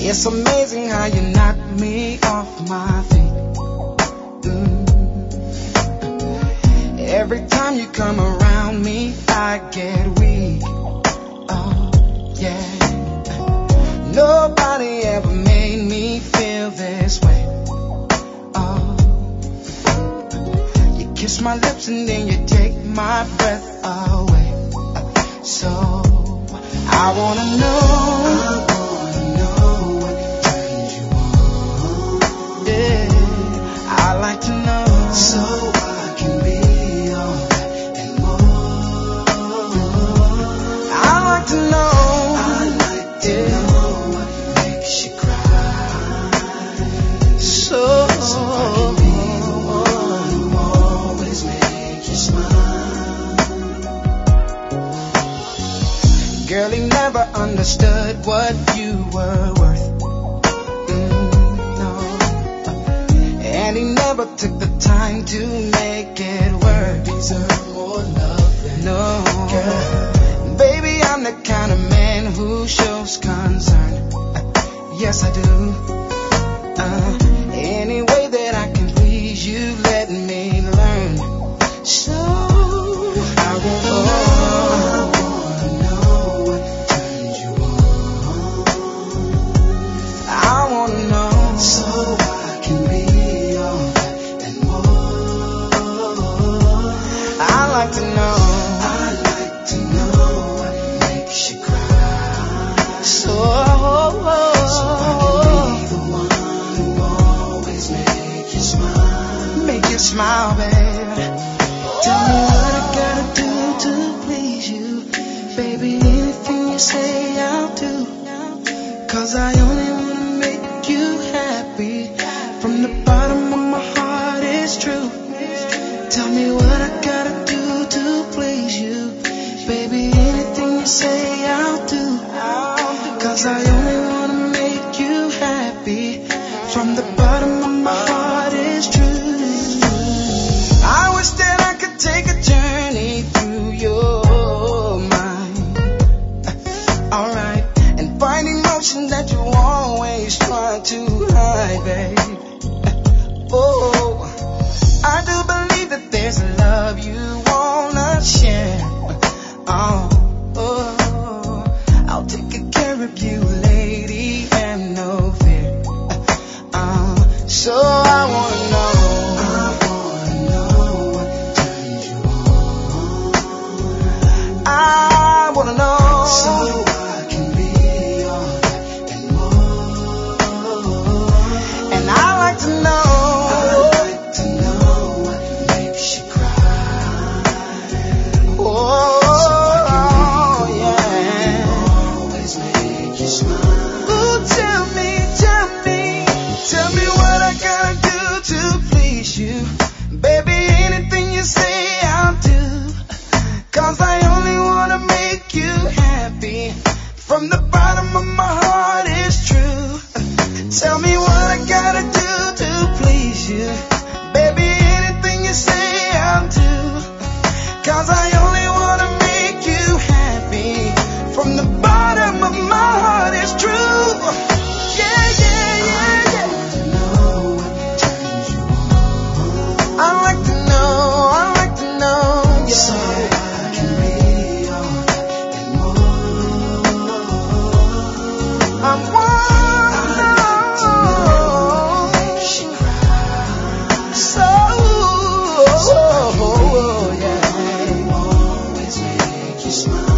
It's amazing how you knock me off my feet. Every time you come around me, I get weak. Oh, yeah. Nobody ever made me feel this way. Oh, you kiss my lips and then you take my breath away. So I wanna know what turns you on. Yeah, I like to know so I can be all that and more. I like to know. I like to know what makes you cry. So I can be the one who always makes you smile. Girl, he never understood what you were worth. No. And he never took the time to make it work. Deserve more love than no. Girl. Baby, I'm the kind of man who shows concern. Yes, I do. Any way that I can please you, let me learn. So I wanna know what turns you on. I wanna know so I can be all that and more. I like to know. I like to know what makes you cry. So I can be the one who always make you smile. Make you smile, baby. Tell me what I gotta do to please you. Baby, anything you say I'll do. 'Cause I only wanna make you happy. From the bottom of my heart, it's true. Tell me what I gotta do to please you. Baby, anything you say I'll do. 'Cause I only wanna make you happy. From the bottom of my heart, it's true. I wish that I could take a journey through your mind. Alright, and find emotion that you always try to hide, babe. Oh, I do believe that there's a love you wanna share. Oh, I'll take good care of you, lady, and no fear. So I wanna know what turns you on. I wanna know so I can be all that and more. And I like to know. I like to know what makes you cry. Oh, so I can be yeah. Always make you smile. Ooh, tell me what I gotta do to please you. Baby, anything you say I'll do. 'Cause I only wanna make you happy. From the bottom of my heart, it's true. Tell me what I gotta do to please you. Baby, anything you say I'll do. 'Cause I only wanna make you happy. From the bottom of my heart, it's true. Yeah, yeah, yeah, yeah. I like to know, yeah. So I can be all that and more. I wanna know what makes you cry. So yeah. Always make you smile.